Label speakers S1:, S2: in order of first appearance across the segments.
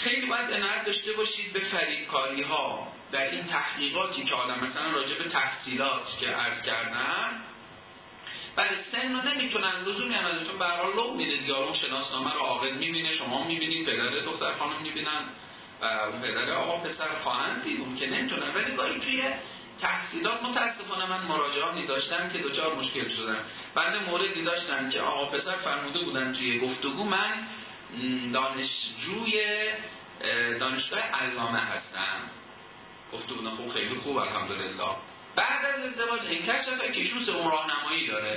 S1: خیلی باید عنایت داشته باشید به فریبکاری ها در این تحقیقاتی که آدم مثلا راجع به تحصیلات که عرض کردم، برای سن رو نمیتونن لزومی نداره، چون به هر حال لو میده دیگه، اون شناسنامه رو عاقل میبینه، شما میبینید، پدر دختر خانم میبینن و اون پدر آقا پسر خواهند دید، اون که نمیتونن. ولی گاهی توی تحصیلات متاسفانه من مراجعانی داشتم که دوچار مشکل شدن. بنده موردی داشتم که آقا پسر فرموده بودن توی گفتگو من دانشجوی دانشگاه علامه هستم. گفته بودن خب خیلی خوب الحمدلله. بعد از ازدواج این کشفه که ایشون اون راهنمایی داره.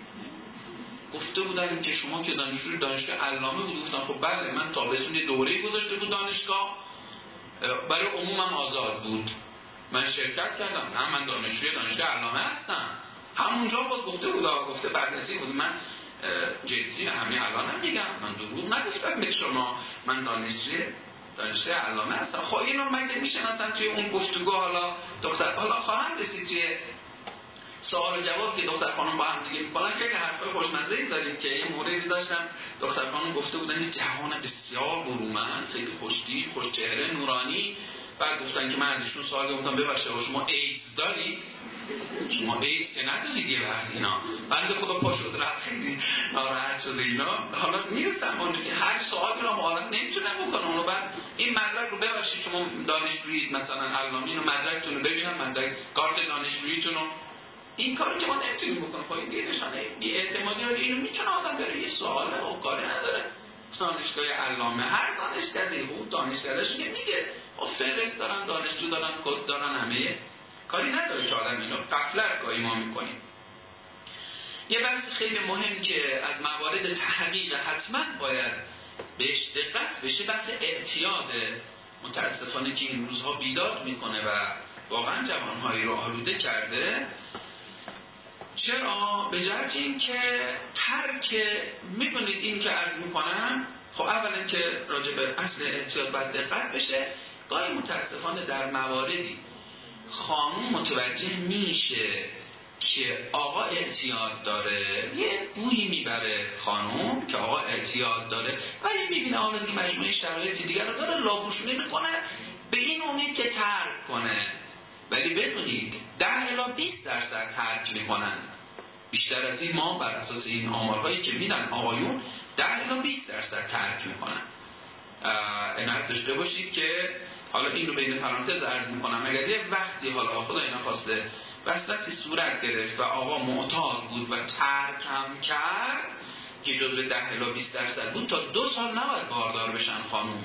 S1: گفته بودن که شما که دانشجوی دانشگاه علامه بود. گفتم خب بله، من تابستون یه دوره‌ای گذاشته بود دانشگاه، برای عمومم آزاد بود، من شرکت کردم. نه من دانشجوی دانشگاه علامه هستم. همونجا باز گفته بود، گفته برنسی بود. من جدی همین الانم میگم، من دروغ نگفتم به شما، من دانشجوی دانشگاه علامه هستم. خب اینو مگه میشه مثلا توی اون گفتگو حالا دختر حالا خواهم رسید توی سوال و جواب که دختر خانم با هم دیگه میکنن. خیلی حرفای خوشمزه‌ای داریم که یه موردی داشتم دختر خانم گفته بودن یه جوان بسیار برومند، خیلی خوش‌تیپ، خوش چهره، نورانی. بعد گفتن که من از ایشون سوال گفتم ببخشید شما ایدز دارید؟ شما ایدز که ندارید یه وقت اینا. بنده خدا پا شد رفت، خیلی ناراحت شده اینا. حالا میرسم اون که هر سوالی رو حالا نمیتونم بکنم. اونو بعد این مدرک رو ببخشید شما دانشجویید مثلا علامه، اینو مدرکتون رو ببینم، مدرک کارت دانشجوییتون رو. این کاری که ما نمیتونیم بکنیم. خب این یه نشانه بی‌اعتمادی ولی اینو میتونه آدم بره یه سواله و کاری نداره. دانشگاه علامه هر دانشگاهی بود دانشگاهش میگه خب فهرست دارن، دانشجو دارن، کد دارن، همه کاری نداره که آدم اینو غفلت گاهی ما میکنیم. یه بحث خیلی مهم که از موارد تحقیق حتما باید بهش دقت بشه بحث اعتیاد. متاسفانه که این روزها بیداد میکنه و واقعا جوانهایی رو آلوده کرده. چرا؟ به جهت این که ترک میکنید این که عرض میکنم. خب اولا که راجع به اصل اعتیاد باید دقت بشه. گاهی متاسفانه در مواردی خانوم متوجه میشه که آقا اعتیاد داره، یه بویی میبره خانوم که آقا اعتیاد داره، ولی میبینه آقا دیگه مجموعه شرایط دیگر رو داره، لاپوشونی میکنه به این امید که ترک کنه. ولی بدونید 10 الی 20% ترک میکنن. بیشتر از این ما بر اساس این آمارهایی که میدن آقایون 10 الی 20% ترک میکنن. عنایت داشته باشید که حالا این رو بین پرانتز عرض میکنم، اگر یه وقتی حالا خدا اینا خواسته وصلتی صورت گرفت و آقا معتاد بود و ترک هم کرد که جزو 10 الی 20% بود، تا 2 سال نباید باردار بشن خانوم.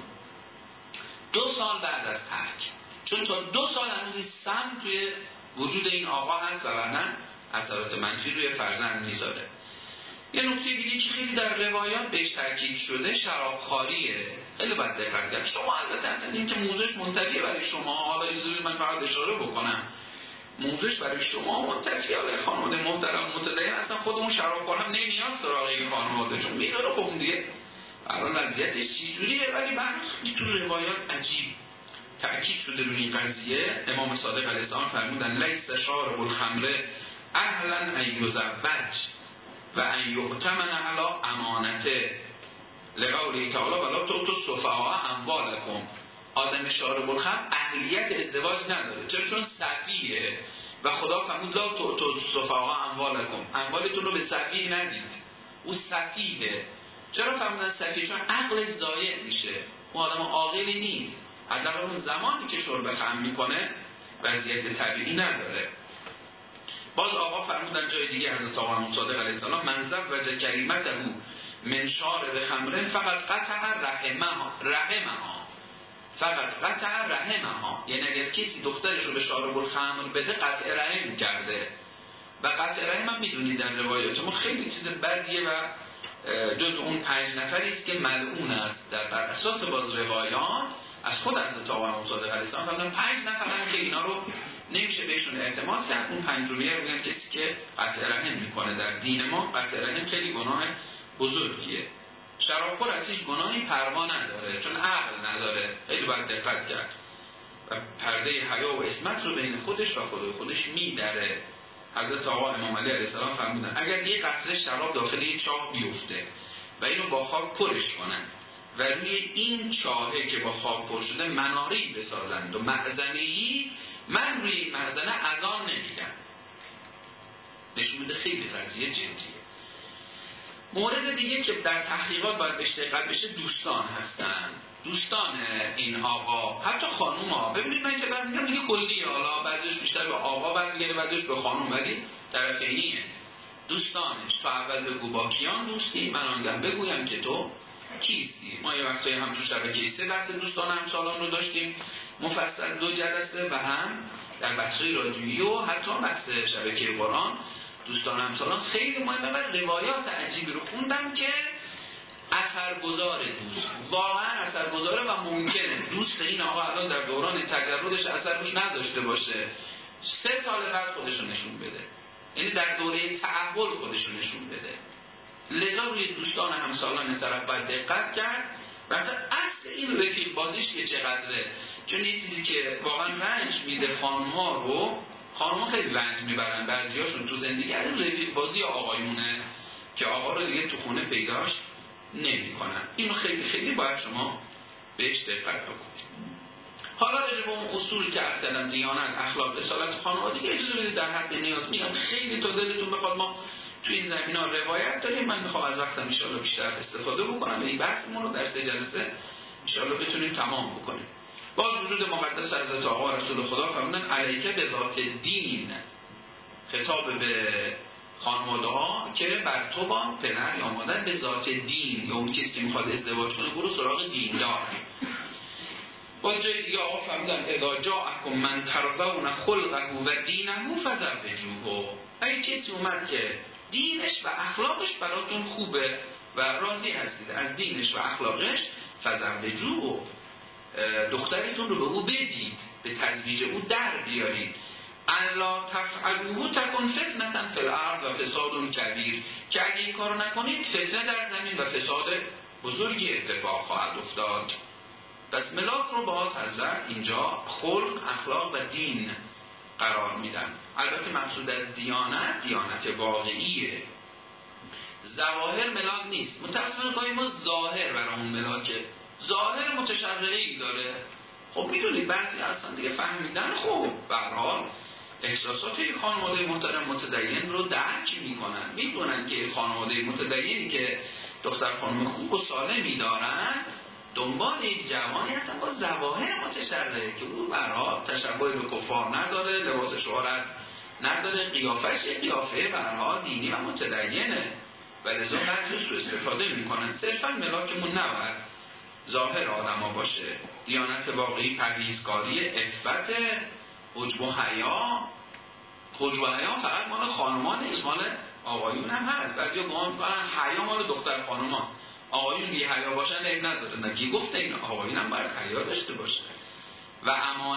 S1: 2 سال بعد از ترک، چون تا 2 سال هنوز سم توی وجود این آقا هست و نه اثرات منفی روی فرزند میذاره. یه نکته دیگه که خیلی در روایات بهش تاکید شده شرابخواریه. خیلی باید دقت کنید. شما البته اصلا این که موزش منتفیه برای شما، حالا اینجوری من فقط اشاره بکنم، موزش برای شما منتفیه. برای خانواده محترم متدین اصلا خودمون شرابخوار هم نمیاد سراغ این خانواده، چون میدونه خب دیگه الان وضعیتش چجوریه. ولی من تو روایات عجیب تأکید شده روی این قضیه. امام صادق علیه السلام فرمودن لیس شارب الخمر اهلا ان یزوج و ان یؤتمن علی امانته لقوله تعالی ولا تؤتوا السفهاء اموالکم. آدم شارب الخمر اهلیت ازدواج نداره، چون سفیه و خدا فرمود لا تؤتوا السفهاء اموالکم، اموالتون رو به سفیه ندید. او سفیه. چرا فرمودن سفیه؟ چون عقلش ضایع میشه، اون آدم عاقلی نیست. حداقل اون زمانی که شرب خمر میکنه وضعیت طبیعی نداره. باز آقا فرمودن جای دیگه حضرت آقا صادق علیه السلام من زوج کریمته من شارب خمر فقط قطع رحمها فقط قطع رحمها. یعنی اگر کسی دخترش رو به شارب الخمر بده قطع رحم کرده. و قطع رحم هم میدونید در روایات ما خیلی چیز بدیه و جز اون 5 نفری است که ملعون است. در بر اساس باز روایات از خود حضرت آقا صادق علیه السلام فرمودن 5 نفرن که اینا رو نمیشه بهشون اعتماد کرد. اون 5میه میگن کسی که قطع رحم میکنه. در دین ما قطع رحم خیلی گناه بزرگیه. شرابخور از هیچ گناهی پروا نداره، چون عقل نداره. خیلی باید دقت کرد و پرده حیا و عصمت رو بین خودش و خودش میدره. حضرت آقا امام علی علیه السلام فرمودن اگر یه قطره شراب داخل یه چاه بیفته و اینو با خاک پرش کنن و روی این چاهه که با خاک پر شده مناره‌ای بسازند و مأذنه‌ای، من روی این مأذنه اذان نمیگم. نشون میده خیلی قضیه جدیه. مورد دیگه که در تحقیقات باید بهش دقت بشه دوستان هستن. دوستان این آقا، حتی خانوم ها. ببینید من که بعد میگم دیگه کلیه، حالا بعضیش بیشتر به آقا برمیگره، بعضیش به خانوم، ولی طرفینیه. دوستانش تو اول بگو با کیان دوستی، من آنگم بگویم که تو کیستی. ما یه وقتایی هم تو شبکه 3 بحث دوستان همسالان رو داشتیم مفصل 2 جلسه، و هم در بحث‌های رادیویی و حتی بحث شبکه قرآن دوستان همسالان خیلی مهمه. و روایات عجیبی رو خوندم که اثرگذار دوست، واقعا اثرگذاره و ممکنه دوست این آقا الان در دوران تجردش اثر روش نداشته باشه، 3 سال بعد خودش رو نشون بده، یعنی در دوره تأهل خودش رو نشون بده. لذا روی دوستان همسالان طرف باید دقت کرد. مثلا اصل این رفیق بازیش که چقدره، چون یه چیزی که واقعا رنج میده خانم‌ها رو، خانم‌ها خیلی رنج میبرن بعضیاشون تو زندگی از رفیق بازی آقایونه که آقا رو دیگه تو خونه پیداش نمی‌کنن. اینو خیلی خیلی باید شما بهش دقت بکنید. حالا راجع به اون اصول که اصلا دیانت، اخلاق، اصالت خانوادگی اجازه بدید در حد نیاز میگم خیلی تا دلتون بخواد ما تو این زمینه روایت داریم. من میخوام از وقتم ان شاءالله بیشتر استفاده بکنم و این بحثمون رو در 3 جلسه ان شاءالله بتونیم تمام بکنیم. باز وجود مقدس حضرت آقا رسول خدا فرمودن علیکه به ذات دین، خطاب به خانواده ها که بر تو با پدر یا مادر به ذات دین، یا اون کسی که میخواد ازدواج کنه برو سراغ دیندار. باز جای دیگه آقا فرمودن اذا جاءکم من ترضون خلقه و دینه فزوجوه. اگه کسی اومد که دینش و اخلاقش براتون خوبه و راضی هستید از دینش و اخلاقش، فزوجوه، دخترتون رو به او بدید، به تزویج او در بیارید. الا تفعلوه تکن فتنة فی الارض و فساد کبیر، که اگه این کارو نکنید فتنه در زمین و فساد بزرگی اتفاق خواهد افتاد. پس ملاک رو باز حضرت اینجا خلق، اخلاق و دین قرار میدن. البته مقصود از دیانت، دیانت واقعیه، ظواهر ملاک نیست. متأسفانه گاهی ما ظاهر برامون ملاکه، ظاهر متشرعی داره. خب میدونید بعضی اصلا دیگه فهمیدن، خب به هر حال احساسات خانواده محترم متدین رو درک میکنن، میدونن که خانواده متدینی که دختر خانم خوب و سالمی دارن دنبال یک جوانی هستن با ظواهر متشرعه که او به هر حال تشبه به کفار نداره، لباس شهرت نداره، قیافش یک قیافه به هر حال دینی و متدینه و لذا بعضیش رو استفاده میکنن. صرفا ملاکمون نباید ظاهر آدما باشه. دیانت واقعی پرهیزکاری، عفت، حجب و حیا. حجب و حیا فقط مال خانمان نیست، مال آقایون هم هست. بعضیا گمان میکنن حیا مال دختر خانوما، آقایون بی حیا باشن عیب نداره. نه کی گفته این؟ آقایون هم باید حیا داشته باشه. و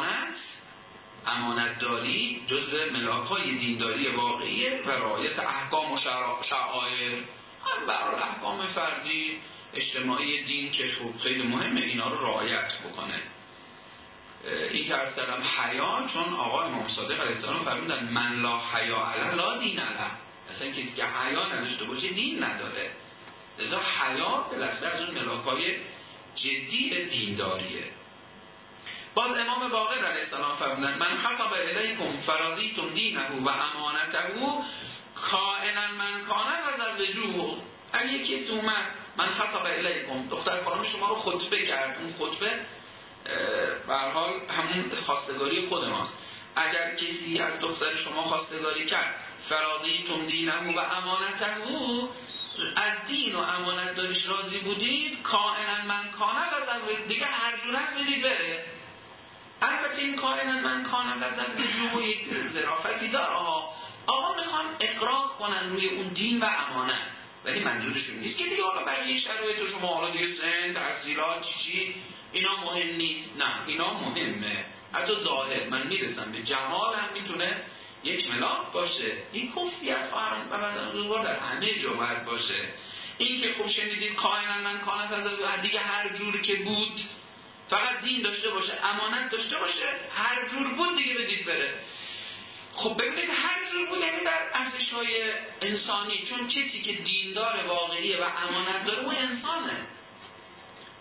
S1: امانت داری جزء ملاک‌های دینداری واقعیه و رعایت احکام و شعائر، هم برای احکام فردی اجتماعی دین که خیلی مهمه اینا رو رعایت بکنه. این که عرض کردم حیا، چون آقا امام صادق علیه السلام فرمودن من لا حیا علی لا دین علی، اصلا کسی که حیا نداشته باشه دین نداره. لذا حیا بالاخره از اون ملاک‌های جدی دینداریه. باز امام باقر علیه السلام فرمودن من خطب الیکم فرضیتم دینه و امانته کائنا من کان فزوجوه. اگه کسی اومد من خطب الیکم، دختر خانم شما رو خطبه کرد، اون خطبه به هر حال همون خواستگاری خود ماست. اگر کسی از دختر شما خواستگاری کرد فرضیتم دینه و امانته، از دین و امانت داریش راضی بودید، کائنا من کانه و دیگه هر جور هست بدید بره. البته این کائنا من کانه و زوجوه یک ظرافتی داره. آقا میخوان اقرار کنن روی اون دین و امانت، ولی منظورشون نیست که دیگه حالا بقیه شرایط شما حالا دیگه سن، تحصیلات، چی اینا مهم نیست. نه اینا مهمه. حتی ظاهر من میرسم به جمال هم میتونه یک ملاک باشه. این کفریت خواهران و بدن در همه جا باید باشه. این که خوب شنیدید کائنا من کانه فزوجوه، دیگه هر جور که بود فقط دین داشته باشه، امانت داشته باشه، هر جور بود دیگه بدید بره. خب ببینید هر جور بود یعنی در ارزش‌های انسانی، چون کسی که دیندار واقعیه و امانت داره اون انسانه.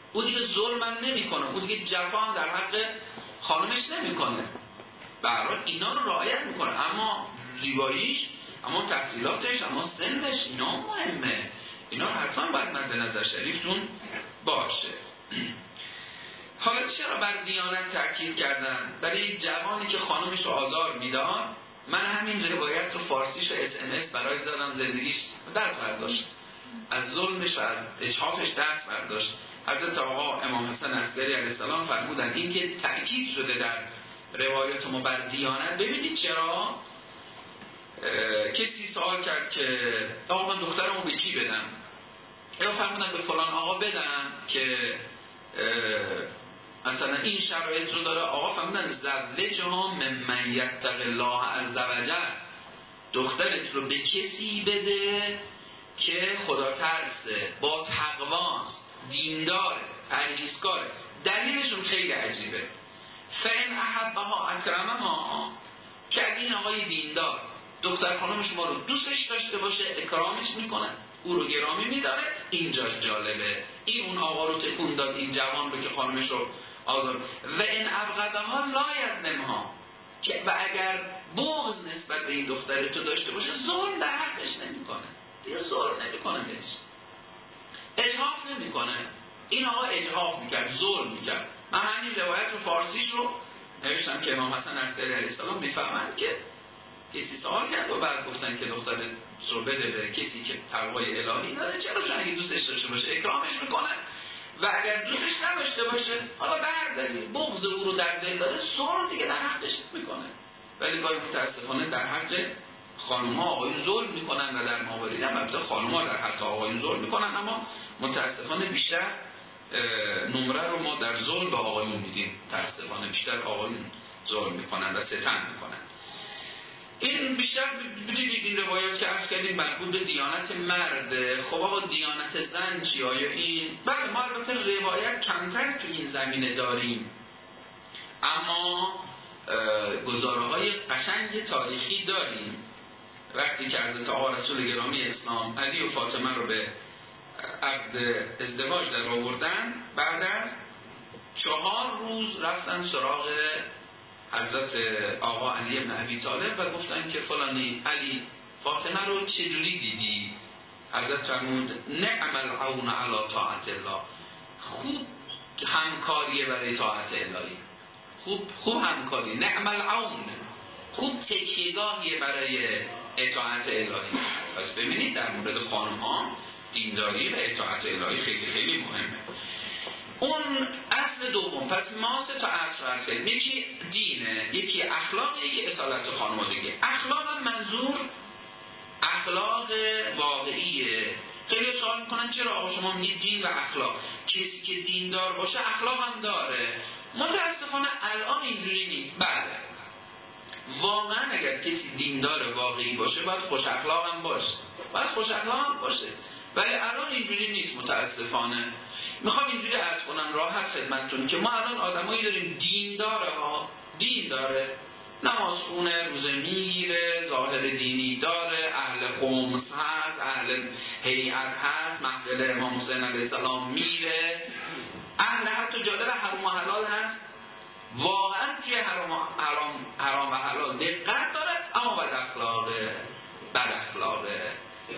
S1: او دیگه ظلم هم نمیکنه، او دیگه جفا در حق خانمش نمیکنه، به هر حال اینا رو رعایت میکنه، اما زیباییش، اما تحصیلاتش، اما سنش، اینا مهمه، اینا حتما باید مد نظر شریفتون باشه. حالا چرا بر دیانت تاکید کردن؟ برای جوانی که خانمش رو آزار میداد، من همین روایت رو فارسیش و SMS برای زدم، زندگیش دست برداشت، از ظلمش و از اجحافش دست برداشت. حضرت آقا امام حسن عسکری علیه السلام فرمودن این که تأکید شده در روایات ما بر دیانت. ببینید چرا؟ کسی سوال کرد که آقا من دخترمو به کی بدم؟ یا فرمودن به فلان آقا بدم که مثلا این شرایط رو داره. آقا فرمودن زوجها ممن یتق الله عز وجل، دخترت رو به کسی بده که خدا ترسه، با تقواست، دینداره، پرهیزکاره. دلیلشون خیلی عجیبه. فإن احبها اکرمها، که اگه این آقای دیندار دختر خانم شما رو دوستش داشته باشه، اکرامش میکنه، او رو گرامی میداره. اینجاش جالبه، این اون آقا رو تکون داد، این جوان رو که خانمش رو آزار. و این ابغضها لا یظلمها، که و اگر بغض نسبت به این دختر تو داشته باشه، ظلم در حقش نمیکنه، دیگه ظلم نمیکنه بهش، اجحاف نمیکنه. این آقا اجحاف میکرد، ظلم میکرد. من همین روایت رو فارسیش رو نوشتم که امام حسن عسکری علیه السلام میفهمند که کسی سوال کرد و بعد گفتن که دختر رو بده به کسی که تقوای الهی داره. چرا؟ چون اگه دوستش داشته باشه اکرامش میکنه، و اگر دوستش نداشته باشه، حالا برداری بغض او رو در دل داره، ظلم دیگه در حقش میکنه. ولی گاهی متاسفانه در حق خانم‌ها آقایون ظلم میکنن و در مواردی هم البته خانم‌ها در حق آقایون ظلم میکنن، اما متاسفانه بیشتر نمره رو ما در ظلم به آقایون میدیم. متاسفانه بیشتر آقایون ظلم میکنن و ستم میکنن. این بیشتر بدید این روایات که عرض کردیم مربوط به دیانت مرد. خب آقا دیانت زن چی؟ آیا این؟ بله ما البته روایت کمتر تو این زمینه داریم، اما گزاره‌های قشنگ تاریخی داریم. وقتی که حضرت آقا رسول گرامی اسلام علی و فاطمه رو به عقد ازدواج در آوردن، بعد از 4 روز رفتن سراغ حضرت آقا علی ابن ابی طالب و گفتن که فلانی علی فاطمه رو چجوری دیدی؟ حضرت فرمود نعم العون علی طاعت الله، خوب همکاریه برای طاعت الهی، خوب همکاری، نعم العون، خوب تکیه‌گاهیه برای اطاعت الهی. پس ببینید در مورد خانم‌ها دینداری و اطاعت الهی خیلی خیلی مهمه. اون اصل دوم. پس ما 3 تا اصل هست، یکی دینه، یکی اخلاق، یکی اصالت خانوادگی. اخلاق هم منظور اخلاق واقعیه. خیلی سوال میکنن چرا آقا شما میگید دین و اخلاق؟ کسی که دیندار باشه اخلاق هم داره. متاسفانه الان اینجوری نیست. بله واقعا اگر کسی دیندار واقعی باشه باید خوش اخلاق هم باشه، ولی الان اینجوری نیست متاسفانه. میخوام اینجوری عرض کنم راحت خدمتتون که ما الان آدمایی داریم دین داره، نماز خونه، روزه میگیره، ظاهر دینی داره، اهل خمس هست، اهل هیئت هست، محفل امام حسین علیه السلام میره، اهل حتی جالب حرام و حلال هست، واقعا توی حرام و حلال دقت داره، اما بد اخلاقه.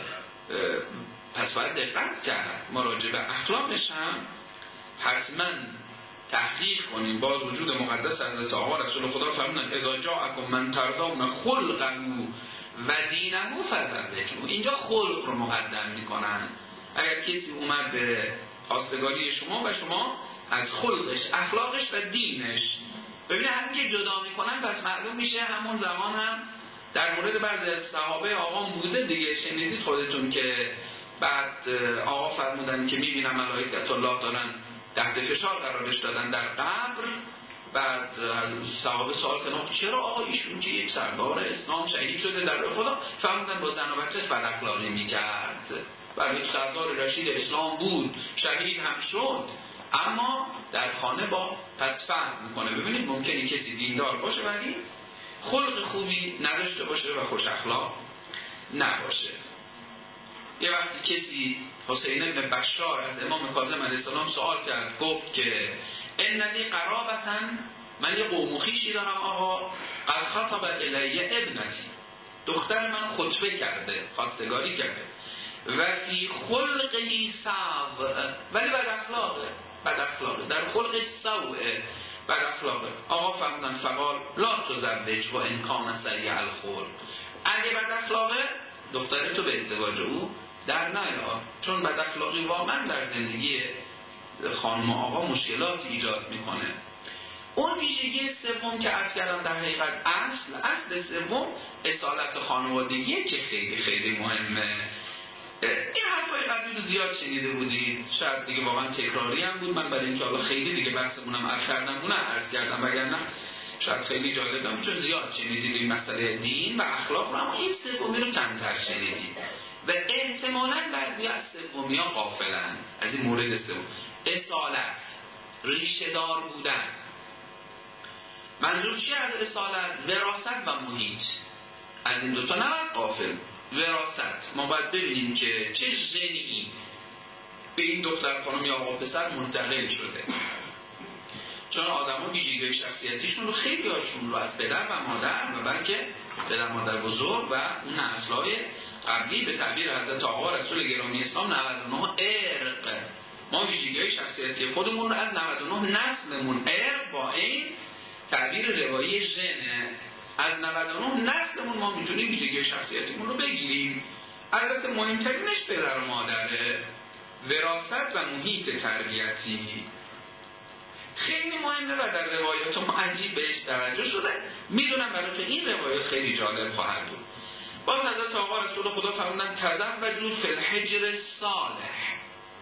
S1: پس باید دقت کرد، مراجعه به اخلاقش هم حتما تحقیق کنیم. با وجود مقدس حضرت آقا رسول خدا فرمودن اذا جاءکم من ترضون خلقه و دینه فزوجوه. اینجا خلق رو مقدم میکنن. اگر کسی اومد به خواستگاری شما و شما از خلقش، اخلاقش و دینش، ببینید همین که جدا میکنن پس معلوم میشه همون زمان هم در مورد بعضی از صحابه آقا بوده دیگه. شنیدید خودتون که بعد آقا فرمودن که میبینم ملائکت الله دارن تحت فشار قرارش دادن در قبر. بعد صحابه سوال کردن چرا آقا ایشون که یک سردار اسلام شهید شده در راه خدا؟ فرمودن با زن و بچه‌اش بد اخلاقی میکرد. برای یک سردار رشید اسلام بود، شهید هم شد، اما در خانه با پس فرق میکنه. ببینید ممکنه کسی دیندار باشه ولی خلق خوبی نداشته باشه و خوش اخلاق نباشه. یه وقتی کسی حسین بن بشار از امام کاظم علیه السلام سوال کرد، گفت که اننی قرابةً، من یه قوم و خویشی دارم آقا، قد خطب الی ابنتی، دختر من خطبه کرده، خواستگاری کرده، و فی خلقی سو، ولی بد اخلاقه، در خلق سوء، بد اخلاقه. آقا فرمودن فقال لا تزوج و ان کان سیء الخلق، اگه بد اخلاقه دختر تو به ازدواج او در نیار، چون بد اخلاقی واقعا در زندگی خانم و آقا مشکلات ایجاد میکنه. اون ویژگی سوم که عرض کردم در حقیقت اصل سوم اصالت خانوادگیه که خیلی خیلی مهمه. این حرفای قبلی رو زیاد شنیده بودید، شاید دیگه واقعا تکراری هم بود، من برای اینکه حالا خیلی دیگه بحثمونم عرض کردم وگرنه شاید خیلی جالب نبود، چون زیاد شنیدید این مسئله دین و اخلاق رو، اما این سومی رو کمتر شنیدید و احتمالاً بعضی از سومی‌ها غافلن از این مورد سوم، اصالت، ریشه دار بودن. منظور چیه از اصالت؟ وراثت و محیط. از این دوتا نباید غافل. وراثت، ما باید ببینیم که چه ژنی به این دختر خانم یا آقا پسر منتقل شده، چون آدم ها ویژگی شخصیتیشون رو خیلی هاشون رو از پدر و مادر و بلکه پدر مادر بزرگ و اون نسل‌های قبلی به تعبیر حضرت آقا رسول گرامی اسلام 99 ارق، ما ویژگی شخصیتی خودمون رو از 99 نسلمون، ارق با این تعبیر روایی ژنه، از 99 نسلمون ما میتونیم ویژگی شخصیتیمون رو بگیریم. البته مهمترینش پدر و مادره، وراثت و محیط تربیتی خیلی مهمه و در روایات ما عجیب بهش توجه شده. میدونم برای تو این روایات خیلی جالب خواهد بود. باز حضرت آقا رسول خدا فرمودن تزوجوا فی الحجر صالح،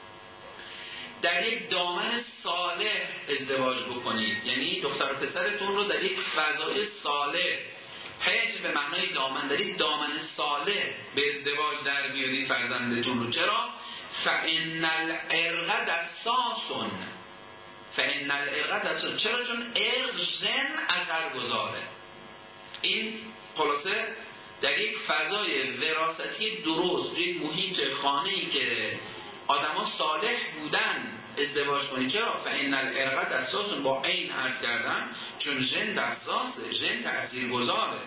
S1: در یک دامن صالح ازدواج بکنید، یعنی دختر و پسرتون رو در یک فضای صالح، حجر به معنای دامن، در یک دامن صالح به ازدواج در بیارید فرزندتون رو. چرا؟ فإن العرق دساسٌ، فإن العرق دساسٌ، چرا؟ چون عرق ژن اثر گذاره. این خلاصه در یک فضای وراثتی درست، یک محیط خانه‌ای که آدما صالح بودن ازدواج کنید. چرا؟ فإن العرق دساسٌ، با عین عرض کردم، چون ژن دساسه، ژن تاثیرگذاره.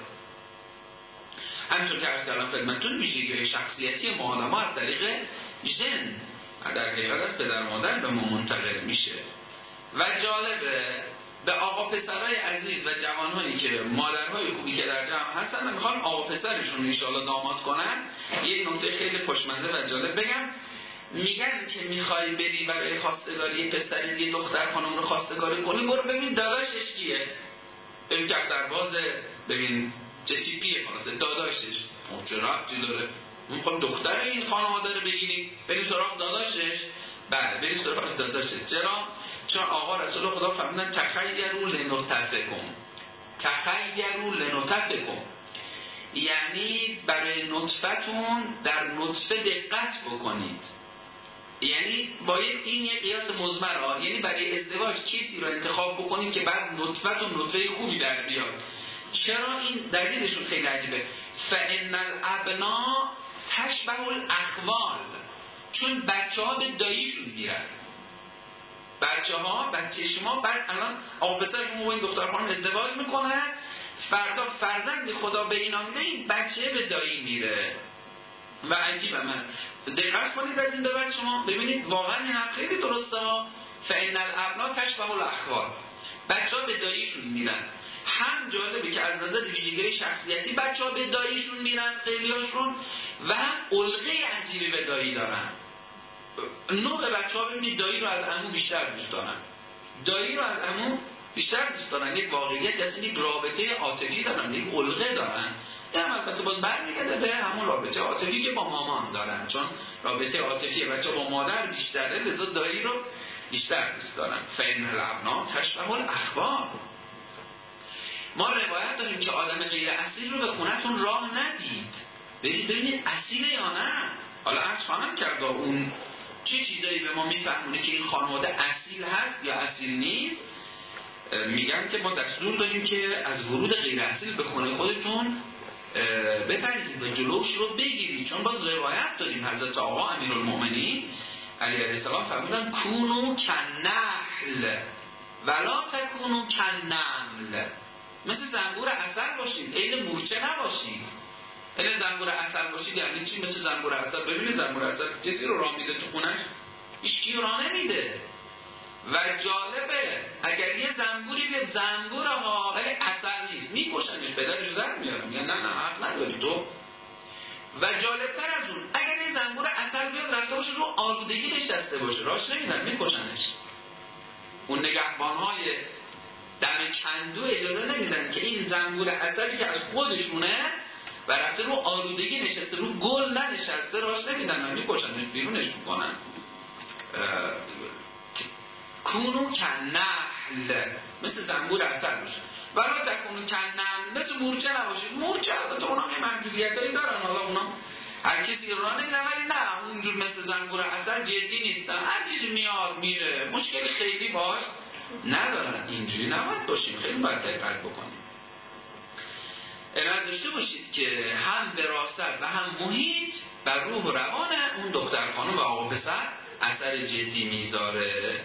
S1: همونطور که عرض کردم خدمتتون ویژگی شخصیتی ما آدما از طریق ژن در حقیقت از پدر مادر به ما منتقل میشه. و جالبه به آقا پسرای عزیز و جوانهایی که مادرهای خوبی که در جمع هستن میخوان آقا پسرشون ان شاءالله داماد کنن، یک نکته خیلی خوشمزه و جالب بگم. میگن که میخوای بری برای خواستگاری پسری یه دختر خانم رو خواستگاری کنی، برو ببین داداشش کیه، ببین کفتربازه، ببین چه تیپیه، خلاصه داداشش چه ربطی داره، میخوام دختر این خانواده رو بگیری بری سراغ داداشش. بله بری سراغ داداشش. چرا؟ چون آقا رسول خدا فرمودن تخیروا لنطفکم، تخیروا لنطفکم، یعنی برای نطفتون در نطفه دقت بکنید. یعنی باید این یک قیاس مضمر، یعنی برای ازدواج چیزی رو انتخاب بکنید که بعد نطفتون نطفه خوبی در بیاد. چرا؟ این دلیلشون خیلی عجیبه. فإن الابناء تشبه الاخوال، چون بچه‌ها به داییشون میرن. بچه شما بعد الان آقا پسرشون با این دختر خانم ازدواج میکنه، فردا فرزند خدا به اینا میده، این بچه به دایی میره و عجیب هم هست. دقت کنید از این به بعد شما ببینید واقعا این هم خیلی درسته ها. فإن الابناء تشبه الاخوال، بچه‌ها به داییشون میرن. هم جالبه که از نظر ویژگی شخصیتی بچه‌ها به داییشون میرن خیلیاشون، و هم علقه عجیبی به دایی دارن. نوع بچه‌ها ببینید دایی رو از عمو بیشتر دوست دارن، دایی رو از عمو بیشتر دوست دارن. یک واقعیت هست، یک رابطه عاطفی دارن، یک علقه دارن. این هم البته باز برمیگرده به همون رابطه عاطفی که با مامان دارن، چون رابطه عاطفی بچه با مادر بیشتره، لذا دایی رو بیشتر دوست دارن. فإن الابناء تشبه الاخوال. ما روایت داریم که آدم غیر اصیل رو به خونتون راه ندید، برید ببینید اصیله یا نه. حالا عرض خواهم کرد اون چه چیزایی به ما میفهمونه که این خانواده اصیل هست یا اصیل نیست. میگن که ما دستور داریم که از ورود غیر اصیل به خونه خودتون بپرهیزید و جلوش رو بگیرید، چون باز روایت داریم حضرت آقا امیرالمؤمنین علی علیه السلام فرمودن کونو کنحل ولا تکونو کنمل، مثل زنبور عسل باشید، عین مورچه نباشید. عین زنبور عسل باشید یعنی چی؟ مثل زنبور عسل. ببینید زنبور عسل کسی رو راه میده تو خونش؟ هیچ کی راه نمیده. و جالبه اگر یه زنبوری بیاد زنبور ها ولی عسل نیست، میکشنش، پدرشو در میارن، یا نه حق نداری تو. و جالبتر از اون اگر یه زنبور عسل بیاد رفته باشه رو آلودگی نشسته باشه، راش نمیدن، میکشنش. اون نگهبانهای دم کندو اجازه نمیدن که این زنبور عسلی که از خودشونه و رفته رو آلودگی نشسته، رو گل ننشسته، راش نمیدن، میکشنش، بیرونش میکنن. کونو کنحل، مثل زنبور عسل باشه. ولی تکونو کنحل، مثل مورچه نباشید. مورچه البته اونا یه محدودیتایی دارن، حالا اونا هر کسی راه نمیدن، ولی نه اونجور مثل زنبور عسل جدی نیستن، هر چیزی میاد میره، مشکل خیلی باش ندارن. اینجوری نباید باشیم، خیلی باید دقت بکنیم. عنایت داشته باشید که هم وراثت و هم محیط بر روح و روان اون دختر خانم و آقا پسر اثر جدی میذاره.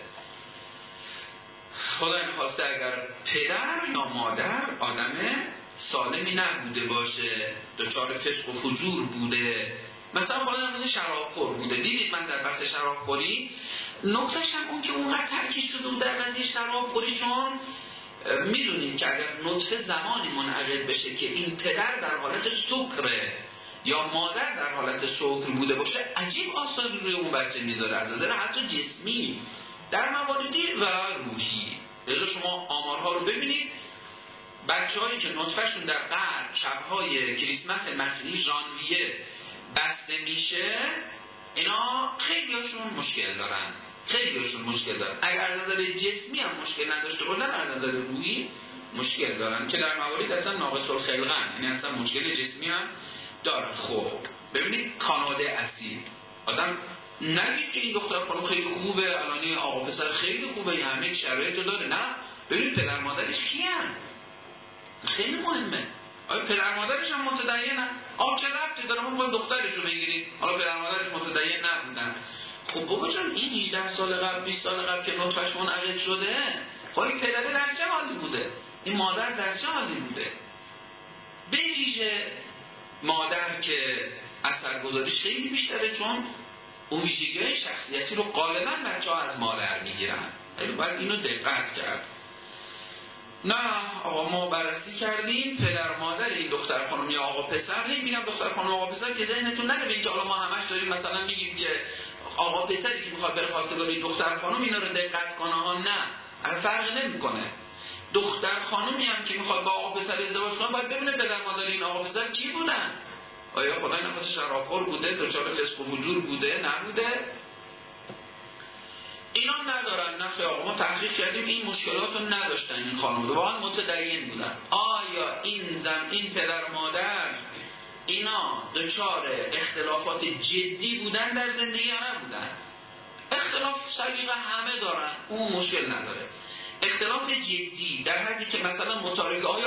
S1: خدا نخواسته اگر پدر یا مادر آدم سالمی نبوده باشه، دچار فسق و فجور بوده، مثلا خدا نخواسته شرابخور بوده. دیدید من در بحث شرابخوری نکتهش هم اون که اونقدر تاکید شده بود در قضیه شرابخوری، چون میدونید که اگر نطفه زمانی منعقد بشه که این پدر در حالت سکره یا مادر در حالت سکر بوده باشه، عجیب آثاری روی اون بچه میذاره، از نظر حتی جسمی در مواردی و روحی. لذا شما آمارها رو ببینید، بچه‌هایی که نطفهشون در قرن شب‌های کریسمس مسیحی ژانویه بسته میشه، اینا خیلی‌هاشون مشکل دارن، خیلی‌هاشون مشکل دارن. اگر از نظر جسمی هم مشکل نداشته باشن، از نظر روحی مشکل دارن که در موارد اصلا ناقص الخلقن، یعنی اصلا مشکل جسمی هم دارن. خب ببینید کاناده اصیل، آدم نگید که این دختر خانم خیلی خوبه، الانی آقا پسر خیلی خوبه، یه همه شرایط رو داره. نه، ببین پدر مادرش کیان، خیلی مهمه. آیا پدر مادرش هم متدینن؟ چه ربطی داره؟ ما دخترش رو بگیرید، حالا پدر مادرش متدین نبودن. خب بابا جان این 18 سال قبل 20 سال قبل که نطفه‌اش منعقد شده، خب این پدر در چه حالی بوده؟ این مادر در چه حالی بوده؟ به ویژه مادر که اثرگذاریش خیلی بیشتره، چون اون ویژگی‌های شخصیتی رو غالباً بچه‌ها از مادر میگیرن. خیلی باید اینو دقت کرد. نه آقا ما بررسی کردیم پدر مادر این دختر خانم یا آقا پسر. میگم دختر خانم آقا پسر که ذهنتون نره اینکه حالا ما همش داریم مثلا میگیم که آقا پسری که میخواد بره خواستگاری این دختر خانم اینا رو دقت کنه ها، نه فرق نمیکنه. دختر خانومی هم که میخواد با آقا پسر ازدواج کنه باید ببینه پدر مادر این آقا پسر کی بودن. آیا خدای نخواسته شرابخور بوده، دچار فسق و فجور بوده، نبوده؟ اینا ندارن. نه آقا ما تحقیق کردیم این مشکلات رو نداشتن، این خانواده واقعا متدین بودن. آیا این پدر مادر اینا دچار اختلافات جدی بودن در زندگی یا نبودن؟ اختلاف سلیقه همه دارن، اون مشکل نداره. اختلاف جدی در حدی که مثلا متارکه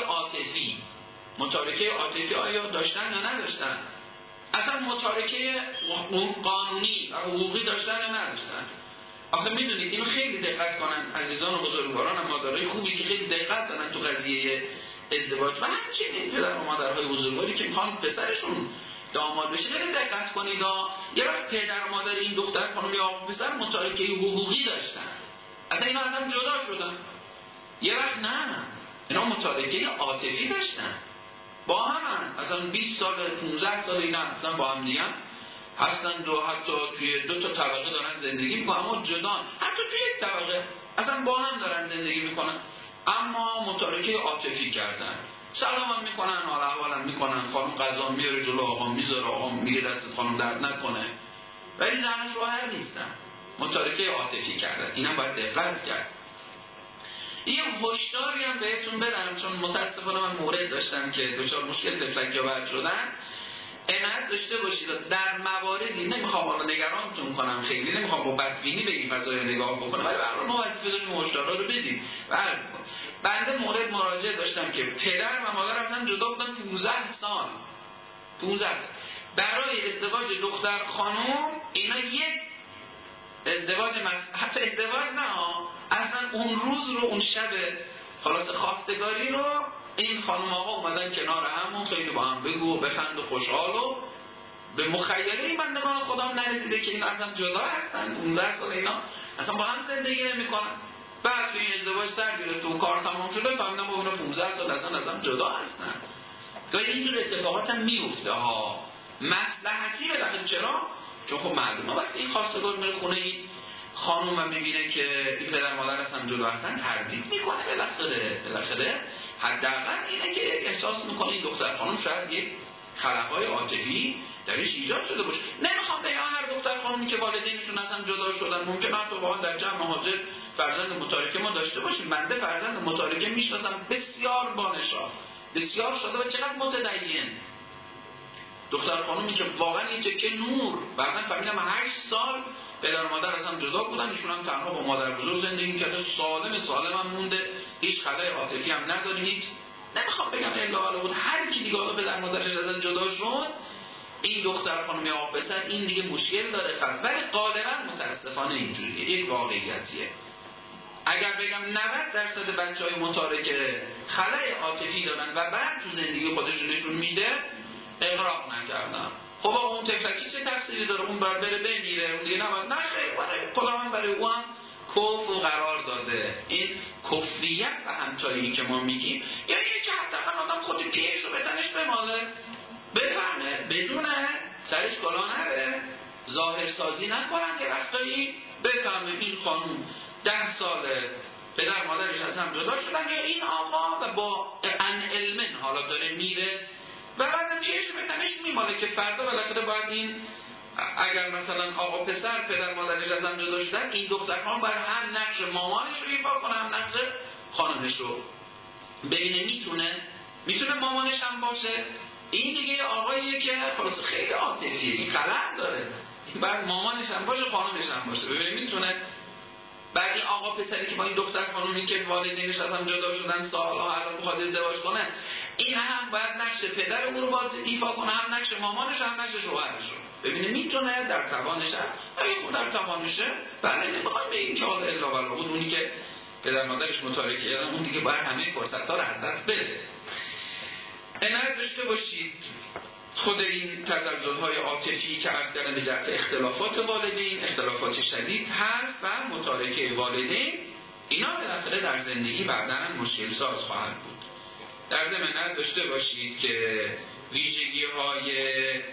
S1: عاطفی آیا داشتن یا نداشتن؟ اصلا متارکه قانونی و حقوقی داشتن یا نداشتن؟ آخه میدونید اینو خیلی دقت کنن عزیزان و بزرگواران و مادرای خوبی که خیلی دقت دارن تو قضیه ازدواج و همچنین پدر و مادرهای بزرگواری که میخوان پسرشون داماد بشه خیلی دقت کنید. یه وقت پدر و مادر این دختر خانم یا پسر متارکه حقوقی داشتن، اصلا اینا از هم جدا شدن. یه وقت نه، اینا متارکه عاطفی داشتن، با هم اصلا 20 سال 15 سال اینا اصلا با هم دیگه هستن و حتی توی 2 تا طبقه دارن زندگی میکنن، اما جدا، حتی توی یک طبقه اصلا با هم دارن زندگی میکنن، اما متارکه عاطفی کردن. سلام هم میکنن، حال احوال هم میکنن، خانم غذا میاره جلو آقا میذاره، آقا میگه دست خانم درد نکنه، ولی زن و شوهر نیستن، متارکه عاطفی کردن. اینا باید دقت کرد. یه هشداری هم بهتون بدم، چون متاسفانه من مورد داشتم که دچار مشکل دفلک یا بعد شدن. عنایت داشته باشید در مواردی، نمیخوام حالا نگرانتون کنم، خیلی نمیخوام با بدبینی به این فضای نگاه بکنم، ولی برای ما وظیفه داریم هشدارا رو بدیم. بنده مورد مراجعه داشتم که پدر و مادر اصلا جدا بودن 15 سال برای ازدواج دختر خانم. اینا یک حتی ازدواج نه، اصلا اون روز رو، اون شب خلاص خواستگاری رو این خانم آقا اومدن کنار همون، خیلی با هم بگو و بخند و خوشحال و به مخیله این بندگان خدا نرسیده که این اصلا جدا هستن، 15 سال اینا اصلا با هم زندگی نمی‌کنن. بعد توی این ازدواج سر گرفت و کار تمام شده فهمیدن با اونا 15 سال اصلا جدا هستن. گاهی اینجور اتفاقات هم میفته ها. مصلحتی بالاخره چرا؟ چون خب معلومه وقتی این خواستگار میره خونه این خانوم و میبینه که این پدر مادر اصلا جدا هستن تردید میکنه بالاخره حداقل اینه که احساس میکنه این دختر خانوم شاید یک خلقای عاطفی درش ایجاد شده باشه. نمیخوام بگم هر دختر خانومی که والدینشون اصلا جدا شدن ممکنه حتی واقعا در جمع حاضر فرزند متارکه ما داشته باشیم. بنده فرزند متارکه میشناسم بسیار بانشاد، بسیار شده و چقدر متدین. دختر خانومی که واقعا این تکه نور، بعدن فهمیدم 8 سال پدر و مادر اصلا جدا بودن، ایشون هم تنها با مادر بزرگ زندگی کرده، سالم هم مونده، هیچ خلای عاطفی هم نداره، هیچ نمیخوام بگم الا علی بود. هر کی دیگه حالا پدر مادرش ازش جدا شد، این دختر خانم یا پسر این دیگه مشکل داره خلق. ولی غالبا متاسفانه اینجوریه، یک واقعیتیه. اگر بگم 90% بچهای متارکه خلای عاطفی دارن و بعد تو زندگی خودشون نشون میده، اغراق نکردن. خب اون تفلکی چه تفسیری داره؟ اون باید بره بمیره، اون دیگه نباید. نه خیلی برای خداوند برای او هم کفر و قرار داده. این کفریت و همتایی که ما میگیم یعنی که حتی آدم خود پیش رو به تنش بماله، بفهمه، بدونه، سرش کلا نره، ظاهر سازی نکنن. یه وقتایی بفهمه این خانوم 10 ساله پدر مادرش از هم جدا شدن یا این آقا و با ان علمن حالا داره میره و بعدم چیش به تنش میماله که فردا بالاخره باید این اگر مثلا آقا پسر پدر مادرش از هم جدا شدن، این دختر خانم باید هم نقش مامانش رو ایفا کنه هم نقش خانمش رو. ببینه میتونه مامانش هم باشه. این دیگه آقاییه که خلاص خیلی عاطفیه، این غلط داره، این باید مامانش هم باشه خانمش هم باشه. ببینه میتونه بعد این آقا پسری که با این دختر خانومی که والدینش از هم جدا شدن سالها الان میخواد ازدواج کنه، این هم باید نقش پدر اون رو باز ایفا کنه، هم نقش مامانش هم نقش شوهرش رو. ببینه میتونه، در توانش هست. اگه خود در توانشه بله، نمیخواد به این که حالا الا بلا بود اونی که پدر مادرش متارکه کردن اون دیگه باید همه فرصت‌ها رو از دست بده. عنایت داشته باشید خود این تزلزل‌های عاطفی که عرض کردم به جهت اختلافات والدین، اختلافات شدید هست و متارکه والدین، اینا بالاخره در زندگی بعداً مشکل ساز خواهد بود. در ضمن عنایت داشته باشید که ویژگی‌های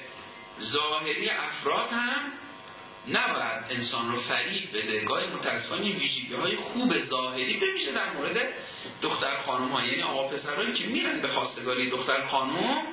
S1: ظاهری افراد هم نباید انسان رو فریب بده. گاهی متأسفانه ویژگی‌های خوب ظاهری بمیشه در مورد دختر خانم‌ها، یعنی آقا پسرایی که میرن به خواستگاری دختر خانم،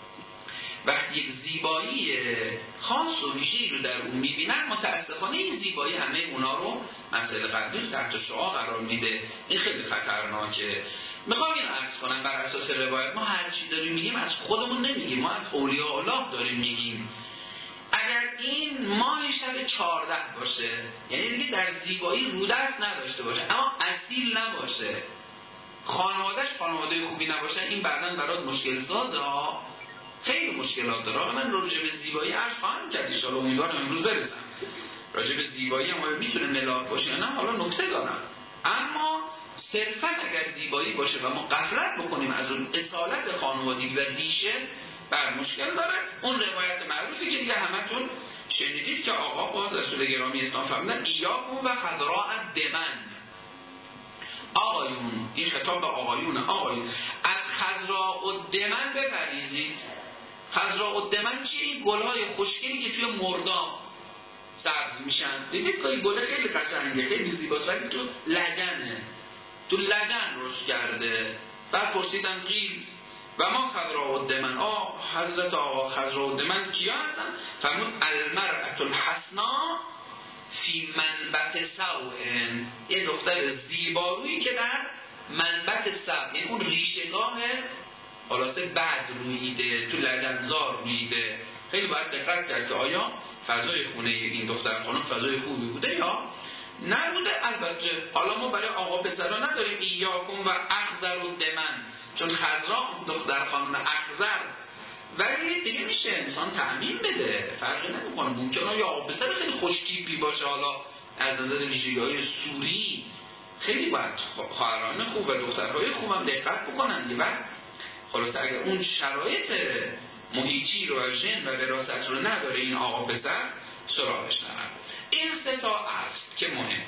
S1: وقتی یک زیبایی خاص و ویژه‌ای رو در اون میبینن، متاسفانه این زیبایی همه اونا رو مسئله قلبی تحت شعاع قرار میده. این خیلی خطرناکه. میخوام این عرض کنم بر اساس روایت ما هر چی داریم میگیم از خودمون نمیگیم، ما از اولیاء الله داریم میگیم. اگر این ماه شب 14 باشه، یعنی دیگه در زیبایی رودست نداشته باشه اما اصیل نباشه، خانواده‌اش خانواده خوبی نباشه، این بعداً برات مشکل سازه ها، خیلی مشکلات داره. من راجع به زیبایی عرض خواهم کرد ان شاء الله، امیدوارم امروز برسم. راجع به زیبایی هم میتونه ملاک باشه نه، حالا نکته دارم، اما صرفا اگر زیبایی باشه و ما غفلت بکنیم از اون اصالت خانوادگی و ریشه، بر مشکل داره. اون روایت معروفی که دیگه همتون شنیدید که آقا باز رسول گرامی اسلام فرمودن ایاکم و خضراء الدمن، آقایون، این خطاب به آقایون از خضراء الدمن بپرهیزید. خضراء الدمن چیه؟ این گل‌های خوشگلی که توی مرداب سبز میشن. دیدید که گل خیلی قشنگه، خیلی زیباست، ولی تو لجن رشد کرده. بعد پرسیدن قیل و ما خضراء الدمن، حضرت آقا خضراء الدمن کیا هستن؟ فرمود المرأة الحسنا فی منبت سوء، یه دختر زیبارویی که در منبت سوء، یعنی اون ریشه‌گاه خلاصه بد رویده، تو لجنزار رویده. خیلی باید دقت کرد که آیا فضای خونه این دختر خانم فضای خوبی بوده یا نبوده. البته حالا ما برای آقا پسرا نداریم ایاکم و اخضر الدمن، چون خضرا دختر خانم اخضر، ولی دیگه میشه انسان تعمیم بده، فرقی نمیکنه. ممکنه یا آقا پسر خیلی خوشتیپی باشه، حالا از نظر ویژگی‌های سوری خیلی باید خواهران خوب و دخترهای خوبم دقت بکنن دیگه. خلاصه اگر اون شرایط محیطی رو و ژن و وراثت رو نداره این آقا پسر سراغش نرن. این سه تا است که مهم.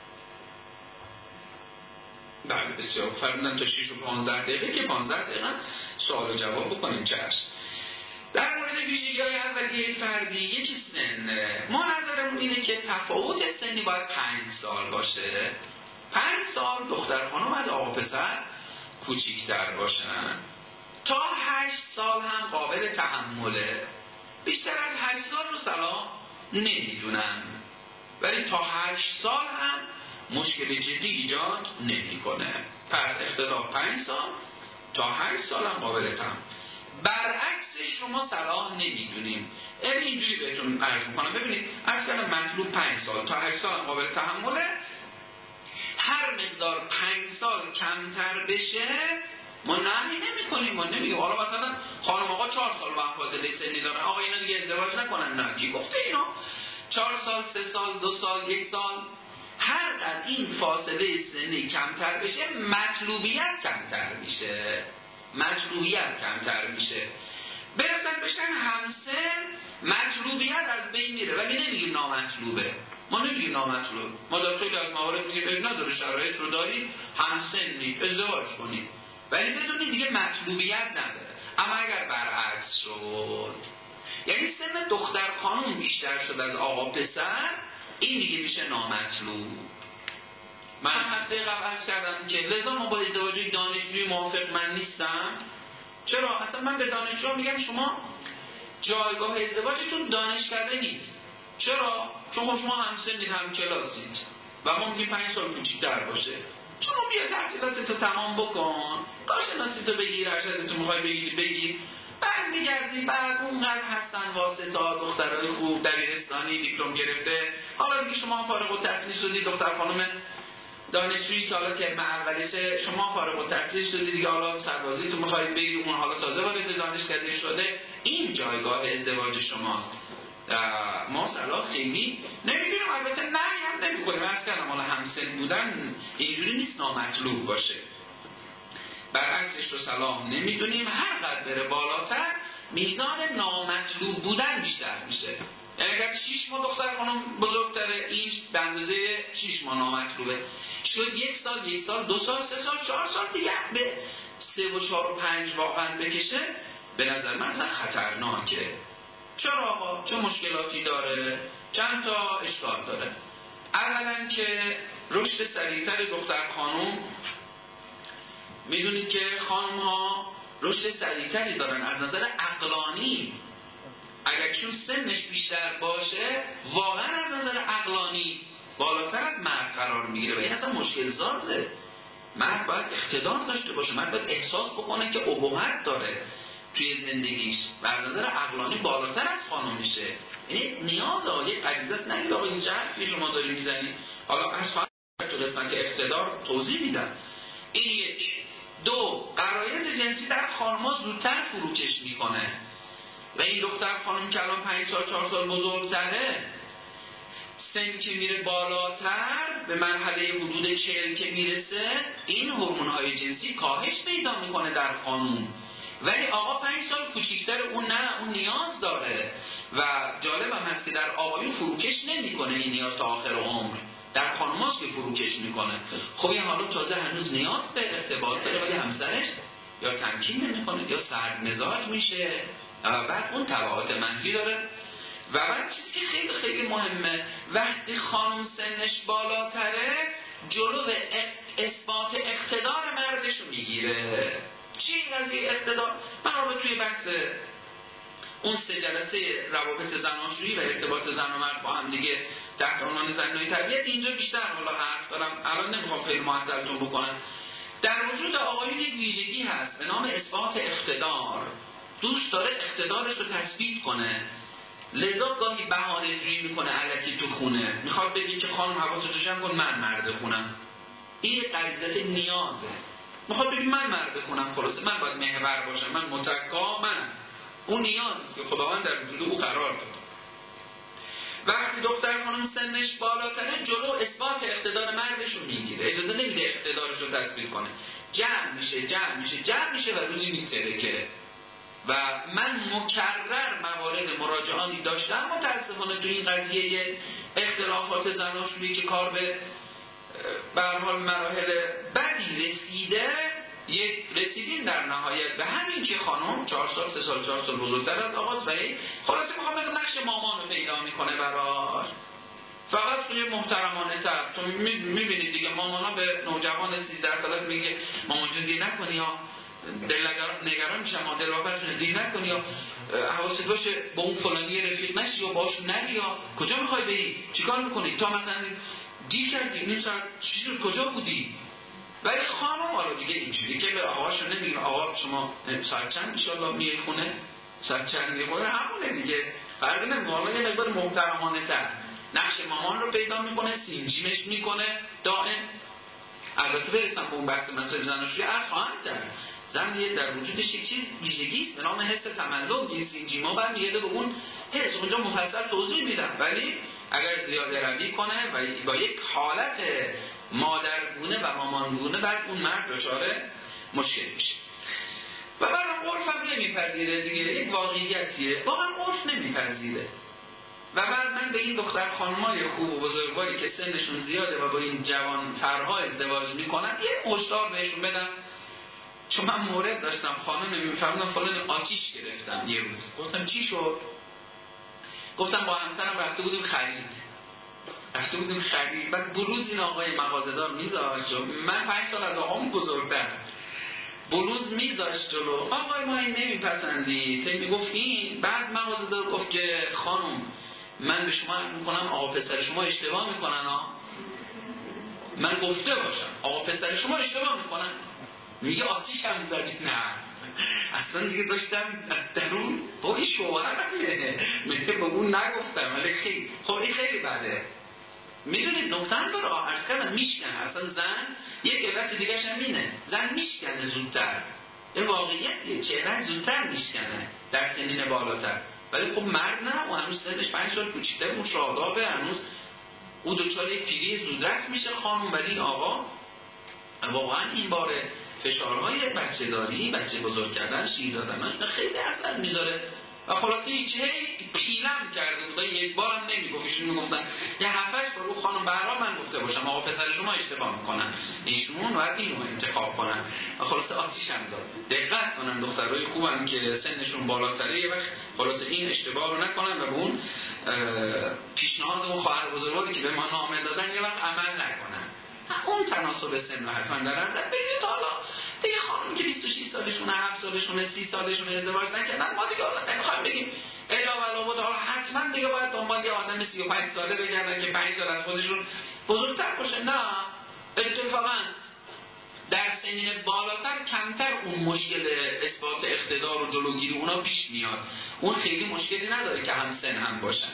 S1: بله بسیار فرمودن تا 6 و 15 دقیقه که 15 دقیقه سوال و جواب بکنیم. چشم. در مورد ویژگی‌های اولیه فردی یکی سن. ما نظرمون اینه که تفاوت سنی باید 5 سال باشه. 5 سال دختر خانم از آقا پسر کوچیک‌تر باشن. تا 8 سال هم قابل تحمله. بیشتر از 8 سال رو صلاح نمیدونن، ولی تا 8 سال هم مشکل جدی ایجاد نمی‌کنه. پس اختلاف 5 سال تا 8 سال هم قابل تحمل. برعکسش رو ما صلاح نمیدونیم. یعنی اینجوری بهتون عرض میکنم. ببینید اصلا مطلوب 5 سال تا 8 سال هم قابل تحمله. هر مقدار 5 سال کمتر بشه ما نمی نمی‌کنیم. ما نمیگیم حالا مثلا خانم آقا 4 سال با هم فاصله سنی دارن، آقا اینا دیگه ازدواج نکنن. نه کی گفته اینا؟ 4 سال، 3 سال، 2 سال، 1 سال، هر قدر این فاصله سنی کمتر بشه مطلوبیت کمتر میشه. مطلوبیت کمتر میشه. برسن بشن همسن مطلوبیت از بین میره، ولی نمیگیم نامطلوبه. ما نمیگیم نامطلوب. ما در خیلی از موارد میگیم اب نداره، شرایط رو دارید، همسنید، ازدواج کنید، ولی بدونید دیگه مطلوبیت نداره. اما اگر برعکس شد، یعنی سن دختر خانم بیشتر شد از آقا پسر، این دیگه میشه نامطلوب. من هفته قبل عرض کردم که لذا ما با ازدواج دانشجوی موافق من نیستم. چرا؟ اصلا من به دانشجو میگم شما جایگاه ازدواجتون دانشکده نیست. چرا؟ چون شما همسنید، هم کلاسید و ما میگیم 5 سال کوچیک‌تر باشه. شما بیا تحصیلاتتو تمام بکن، کارشناسیتو بگیر، ارشدتو میخوای بگیر، بعد میگردی، بعد اونقدر هستن واسطا دخترای خوب دبیرستانی دیپلم گرفته، حالا دیگه شما فارغ التحصیل شدی، دختر خانم دانشجویی که حالا ترم اولیشه، شما فارغ التحصیل شدی دیگه، حالا سربازی تو میخواید بگیری، اون حالا تازه وارد دانشکده شده، این جایگاه ازدواج شماست. ما صلاح خیلی نمیدونیم، البته نه هم نمیکنیم. اصلا حالا همسن بودن اینجوری نیست نامطلوب باشه. برعکسش رو صلاح نمیدونیم. هر قدر بره بالاتر میزان نامطلوب بودن بیشتر میشه. یعنی اگر 6 ماه دختر خانم بزرگتره، این به اندازه 6 ماه نامطلوبه. شد 1 سال، 1 سال، 2 سال، 3 سال، 4 سال دیگه به 3 و 4 و 5 واقعا بکشه، به نظر من اصلا خطرناکه. چرا آقا؟ چه مشکلاتی داره؟ چند تا اشکال داره. اولا که رشد سریعتر دختر خانم، میدونید که خانم ها رشد سریعتری دارن از نظر عقلانی. اگر چون سنش بیشتر باشه واقعا از نظر عقلانی بالاتر از مرد قرار میگیره و این اصلا مشکل سازه. مرد باید اقتدار داشته باشه، مرد باید احساس بکنه که ابهت داره توی زندگیش و از نظر عقلانی بالاتر از خانم میشه. یعنی نیاز آقای قریزت نگید آقا این حرفی شما داری میزنی. حالا از خواهد تو قسمت اقتدار توضیح میدم. این 1. 2. غرایز جنسی در خانم‌ها زودتر فروکش میکنه و این دختر خانم که الان 5 سال 4 سال بزرگتره، سن که میره بالاتر به مرحله حدود 40 که میرسه، این هورمون‌های جنسی کاهش پیدا میکنه در خانم. ولی آقا 5 سال کوچیک‌تر، اون نه، اون نیاز داره و جالب هم هست که در آقایون فروکش نمیکنه این نیاز تا آخر عمر، در خانم‌هاست که فروکش میکنه. خب این حالا تازه هنوز نیاز به ارتباط داره ولی همسرش یا تمکین نمیکنه یا سرد مزاج میشه و بعد اون تبعات منفی داره. و بعد چیزی که خیلی خیلی مهمه، وقتی خانم سنش بالاتره جلو اثبات اقتدار مردش رو میگیره. چی این قضیه اقتدار؟ من حالا توی بحث اون 3 جلسه روابط زناشویی و ارتباط زن و مرد با هم دیگه تحت عنوان زنای تربیت اینجا بیشتر حالا حرف دارم، الان نمیخوام خیلی معطلتون بکنم. در وجود آقایون یک ویژگی هست به نام اثبات اقتدار. دوست داره اقتدارش رو تثبیت کنه، لذا گاهی بهانه جویی میکنه الکی تو خونه، میخواد بگه که خانم حواستو جمع کن من مرد خونم. این غریزه نیازه، میخواد بگه من مرد خونم، خلاصه من باید محور باشم، من متکا، من اون نیازه که خداوند در وجود او قرار داد. وقتی دختر خانم سنش بالاتره جلو اثبات اقتدار مردش رو میگیره، اجازه نمیده اقتدارش رو تثبیت کنه، جمع میشه و روزی میگذره که و من مکرر موارد مراجعانی داشتم متاسفانه تو این قضیه اختلافات زناشویی که کار به هر حال مراحل بدی رسیدیم در نهایت به همین که خانم 4 سال 3 سال 4 سال بزرگتر از آقاست و خلاصه میخوام بگم نقش مامان رو پیدا میکنه براش، فقط توی محترمانه تر. چون میبینید دیگه مامان ها به نوجوان 13 سالت میگه مامان جون دیر نکنی یا نگران میشم ما دلواپس میشه دیر نکنی یا حواست باشه با اون فلانی رفیق نشی یا باش نری یا کجا میخوای بری چیکار میکنی تا مثلا دیر کردی نیم ساعت چی شد کجا بودی. ولی خانم حالا دیگه اینجوری که به آقاشون نمیگه آقا شما ساعت چند انشالله میای خونه ساعت چند میای خونه همونه دیگه فرق نمیکنه. حالا یه مقدار محترمانه تر نقش مامان رو پیدا میکنه، سینجیمش میکنه دائم. البته برسم به اون بحث مسائل زناشویی عرض خواهم کرد زن یه در وجودش یک چیز ویژگی است به نام حس تملک. این سینجیما برمیگرده به اون حس، اونجا مفصل توضیح میدم. ولی اگر زیاده روی کنه و با یک حالت مادرگونه و مامانگونه بعد اون مرد دچار مشکل میشه و بعدم عرف هم نمیپذیره دیگه، یک واقعیتیه، واقعا عرف نمیپذیره. و بعد من به این دختر خانمای خوب و بزرگواری که سنشون زیاده و با این جوان فرها ازدواج میکنن یه هشدار بهشون بدم. چون من مورد داشتم خانم نمیفهمم فلان آتیش گرفتم یه روز، گفتم چی شد؟ گفتم با همسرم رفته بودیم خرید بعد بلوز این آقای مغازه‌دار میذاشت، من 5 سال از آقام بزرگتر، بلوز میذاشت جلو آقای ما این نمیپسندی تا میگفت این. بعد مغازه‌دار گفت که خانم من به شما میکنم آقا پسر شما اشتباه میکنن ها، من گفته باشم آقا پسر شما اشتباه میکنن. میگه آتیش هم زدی؟ نه اصلا دیگه داشتم از درون با این شوهرمه میگه به اون نگفتم. ولی خیلی خب این خیلی بده. میدونید نکته هم داره عرض کردم میشکنه. اصلا زن یک علت دیگه هم اینه زن میشکنه زودتر، این واقعیتیه، چهره زودتر میشکنه در سنین بالاتر. ولی خب مرد نه، و هنوز سنش 5 سال کوچیک‌تره، اون شادابه، هنوز او دچار یک پیری زودرس میشه خانم. ولی آقا واقعا این باره فشارهای بچه داری، بچه بزرگ کردن، شیر دادن خیلی اثر میذاره. و خلاصه هیچ پیلم کرده بود، یک بارم نمیگفت. ایشون میگفتن یه 7-8 بار رو خانم بهرام من گفته باشم آقا پسر شما اشتباه میکنن، ایشون باید اینو انتخاب کنن. و خلاصه آتیش هم داد. دقت کنن دخترای خوبن که سنشون بالاتره یه وقت خلاصه این اشتباه رو نکنن و به اون پیشنهاد اون خواهر بزرگواری که به ما نامه دادن یه وقت عمل نکنن. اون تناسب سن رو حتما در نظر بگیرید. حالا دیگه خانم که 26 سالشونه، 7 سالشونه، 30 سالشونه ازدواج نکردن، ما دیگه نمیخوایم بگیم الا بود حالا حتما دیگه باید دنبال یه آدم 35 ساله بگردن که 5 سال از خودشون بزرگتر باشه. نه، اتفاقا در سنین بالاتر کمتر اون مشکل اثبات اقتدار و جلوگیری اونا پیش میاد. اون خیلی مشکلی نداره که هم سن هم باشن.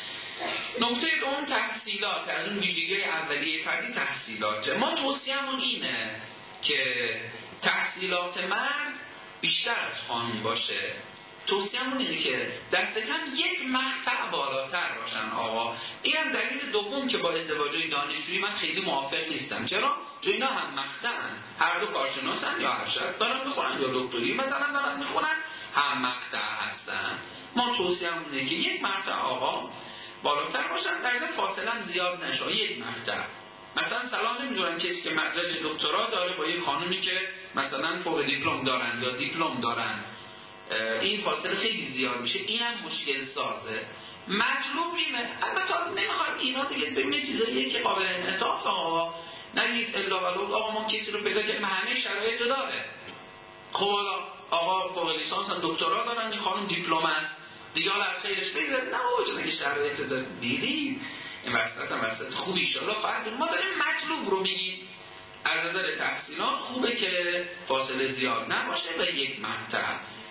S1: نکته دوم تحصیلات. از اون ویژگی اولیه فردی تحصیلات. ما توصیه‌مون اینه که تحصیلات مرد بیشتر از خانم باشه. توصیه‌مون اینه که دست کم یک مقطع بالاتر باشن آقا. اینم دلیل دوم که با ازدواج‌های دانشجویی من خیلی موافق نیستم. چرا؟ چون اینا هم مقطعن، هر دو کارشناسن یا ارشد دارن میخونن یا دکتری مثلا دارن میخونن، هم مقطع هستن. ما توصیه‌مون اینه که یک مقطع آقا بالاتر باشن، در ضمن فاصله زیاد نشه، یک مقطع. مثلا سلام نمیدونم کسی که مدرک دکترا داره با یک خانومی که مثلا فوق دیپلم دارن یا دیپلم دارن، این فاصله خیلی زیاد میشه، اینم مشکل سازه. مطلوب اینه، البته نمیخوام اینا دیگه ببینید چیزاییه که قابل انعطاف آقا نگید الا ولو آقا ما کسی رو پیدا کردیم همه شرایط داره. خب آقا فوق لیسانس هم دکترا دارن، این خانم دیپلم است دیگه، حالا از خیرش بگذارید. نه بابا اگه شرایط دیدید این وسط هم وسط خوبی ایشالله خواهد. ما داریم مطلوب رو میگیم. از نظر تحصیلات خوبه که فاصله زیاد نباشه و یک مقطع.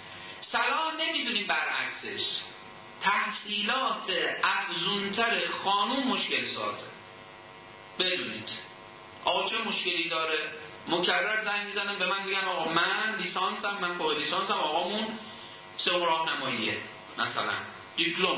S1: سلام نمیدونیم برعکسش تحصیلات افزونتر خانوم مشکل سازه. بدونید آقا چه مشکلی داره. مکرر زنگ میزنن به من میگن آقا من لیسانسم، من فوق لیسانسم، آقامون سوم راهنماییه مثلا دیپلمه،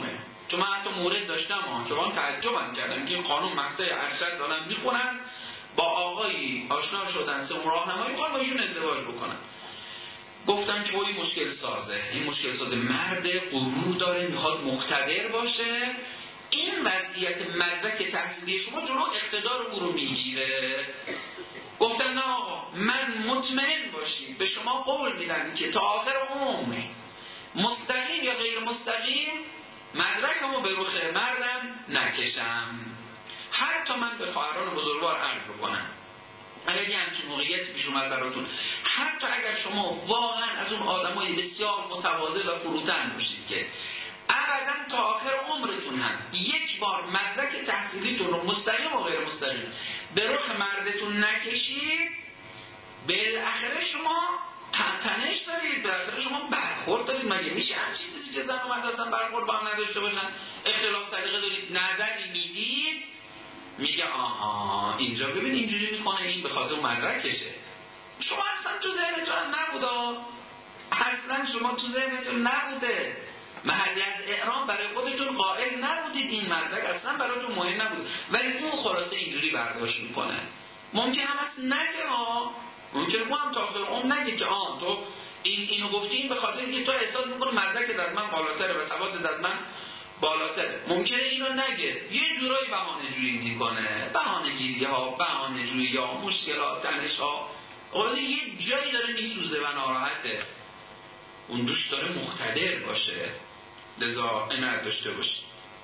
S1: چون من حتی مورد داشتم که من تعجبم کردم که این قانون مقطع ارشد دارن میخونن، با آقایی آشنا شدن، سه راهنمایی میخوان با ایشون ازدواج بکنن. گفتن که این مشکل سازه، این مشکل سازه، مرد غرور داره، میخواد مقتدر باشه، این وضعیت مدرک تحصیلی شما جلو اقتدار او رو میگیره. گفتن نه آقا، من مطمئن باشید به شما قول میدم که تا آخر عمر مستقیم یا غیر مستقیم مدرکمو به رخ مردم نکشم، حتی من به خواهران بزرگوار عرض بکنم اگر یه همچین موقعیتی پیش اومد براتون، حتی اگر شما واقعا از اون آدمای بسیار متواضع و فروتن باشید که ابدا تا آخر عمرتون هم یک بار مدرک تحصیلیتون رو مستقیم و غیر مستقیم به رخ مردتون نکشید، بالاخره شما تنش دارید، بالاخره شما برخورد دارید. مگه میشه هر چیزی که زن و مرد اصلا برخورد با هم نداشته باشن؟ اختلاف سلیقه دارید، نظری میدید، میگه آها اینجا ببین اینجوری میکنه، این به خاطر مدرکشه. شما اصلا تو ذهنتون نبوده، اصلا شما تو ذهنتون نبوده، محلی از اعرام برای خودتون قائل نبودید، این مدرک اصلا براتون مهم نبود، ولی اون خلاصه اینجوری برداشت میکنه. ممکن هم اصلا نگه ممکن هم تا آخر اون نگه که تو اینو گفتی این به خاطر اینکه تو احساس میکنه مدرک از من بالاتره و سواد از من بالاتره. ممکنه اینو نگه، یه جورایی بهانه جویی میکنه، بهانه گیری ها، بهانه جویی ها، مشکلات، تنش ها، یه جایی داره میسوزه و ناراحته، اون دوست داره مقتدر باشه، لذا عنایت داشته باشه.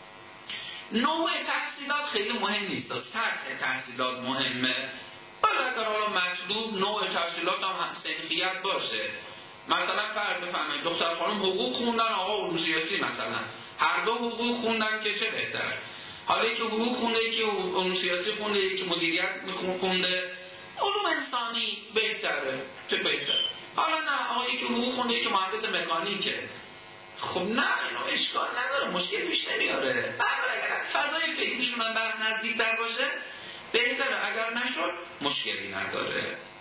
S1: نوع تحصیلات خیلی مهم نیست، سطح تحصیلات مهمه. ولی اگر حالا مطلوب نوع تحصیلات هم صنفیت باشه، مثلا فرض بفرمایید دختر خانم حقوق خوندن، آقا علوم سیاسی مثلا، هر دو حقوق خوندن که چه بهتره. حالا یکی حقوق خونده، یکی علوم سیاسی خونده، یکی مدیریت خونده، علوم انسانی بهتره، چه بهتره. حالا نه آقا یکی حقوق خونده، یکی مهندس مکانیکه، خب نه اینو اشکال نداره، مشکل پیش نمیاره. بعد اگر فضای فکریشون هم بر نزدیک در باشه بهتره، اگر نشد مشکلی نداره.